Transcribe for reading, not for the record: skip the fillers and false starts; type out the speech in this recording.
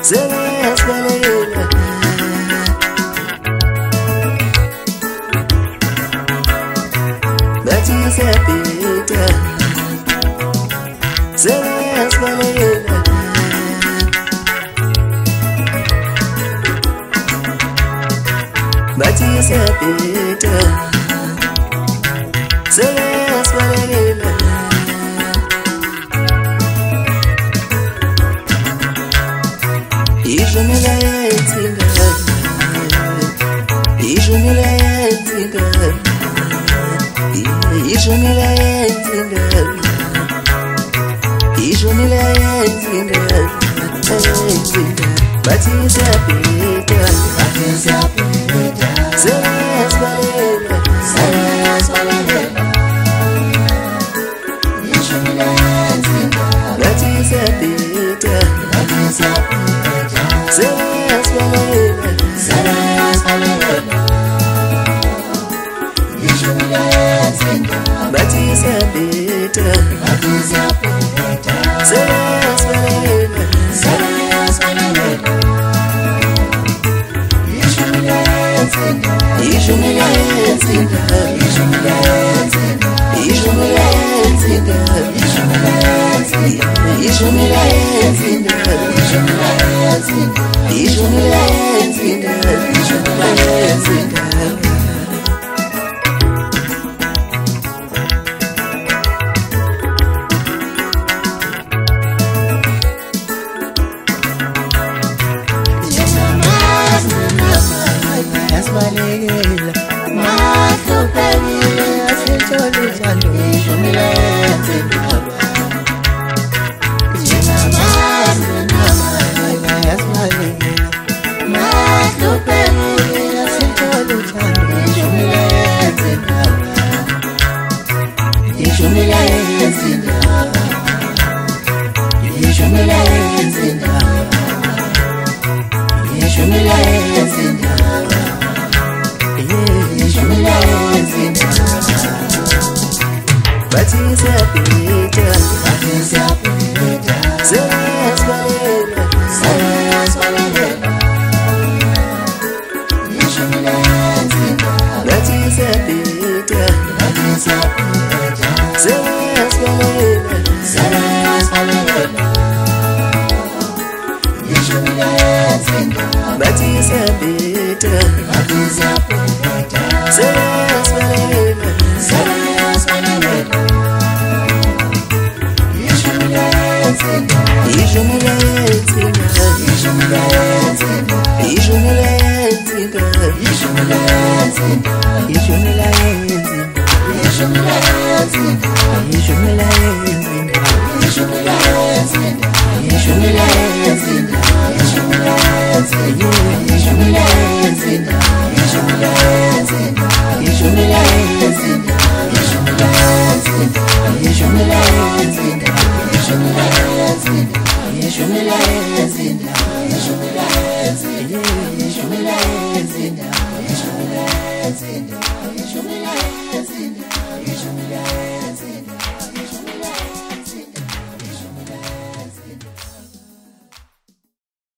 Selesbalele Bathi siyapita Selesbalele Bathi siyapita Selesbalele İjumile yetinga İjumile yetinga İjumile yetinga İjumile yetinga Bathi siyapita Selesbalele İjumile yetinga Bathi siyapita Selesbalele İjumile yetinga Bathi siyapita Selesbalele İjumile yetinga İjumile yetinga İjumile yetinga İjumile yetinga Yasbalele mahluphelile asithole uthando Ijumile yetinga Yasbalele mahluphelile asithole uthando Ijumile yetinga Ijumile yetinga Ijumile yetinga Ijumile yetinga Bathi siyapita Selesbalele Bathi siyapita Selesbalele Bathi siyapita Selesbalele İjumile yetinga İjumile yetinga İjumile yetinga İjumile yetinga İjumile yetinga Ijumile yetinga